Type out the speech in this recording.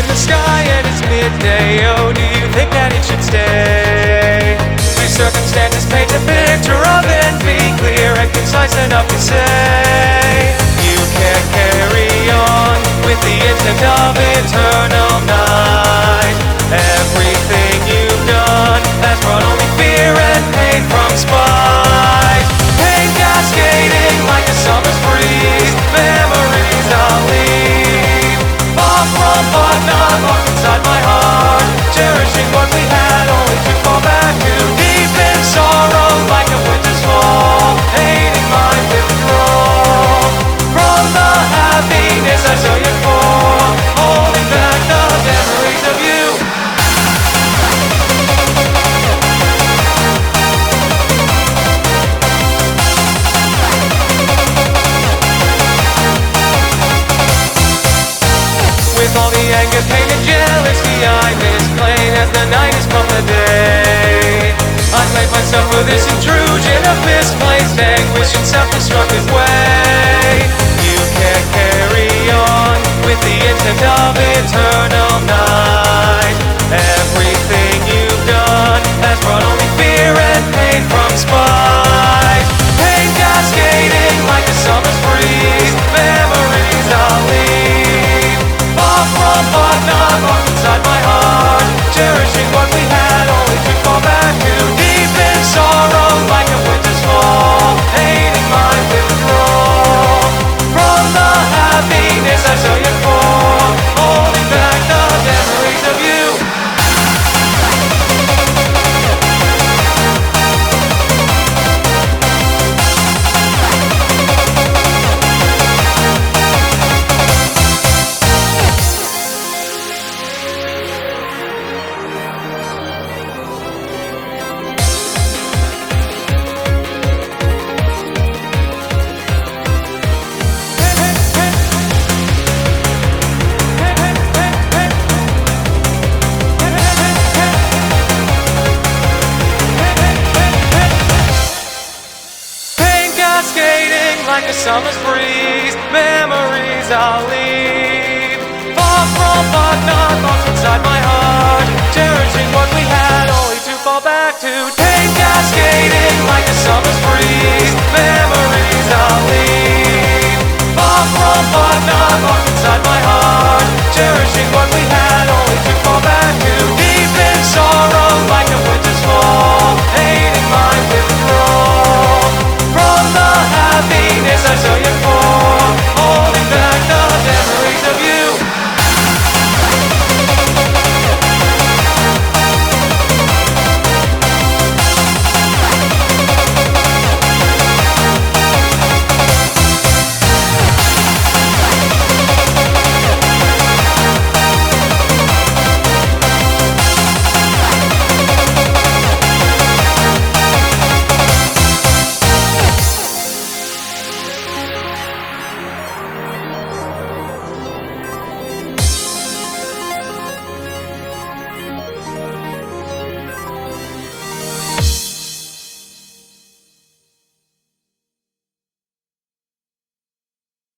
the sky and it's midday. Oh, do you think that it should stay? Do circumstances paint a picture of envy, clear and concise enough to say you can't carry on with the instinct of eternal night? Everything you've done has brought only fear and pain from spite. Pain cascading like a summer's breeze, memories I'll leave far from but not lost inside my heart, cherishing what we had only to fall back to. Deep in sorrow like a winter's fall, hating my withdrawal from the happiness I so yearn for, holding back the memories of you. With all the anger, pain and jealousy I misplain as the night has come the day. I blame myself for this intrusion of misplaced anguish and self-destructive way. You can't carry on with the instinct of eternal night. Everything you've done has brought only fear and pain from spite. Pain cascading like a summer's breeze, memories I'll leave far from but not lost inside my heart, cherishing what we had only to fall back to. Deep in sorrow like a winter's fall, hating my withdrawal from the happiness I so yearn for, holding back the memories of you. Cascading like a summer's breeze, memories I'll leave far from but not lost inside my heart, cherishing what we had only to fall back to. Pain cascading like a summer's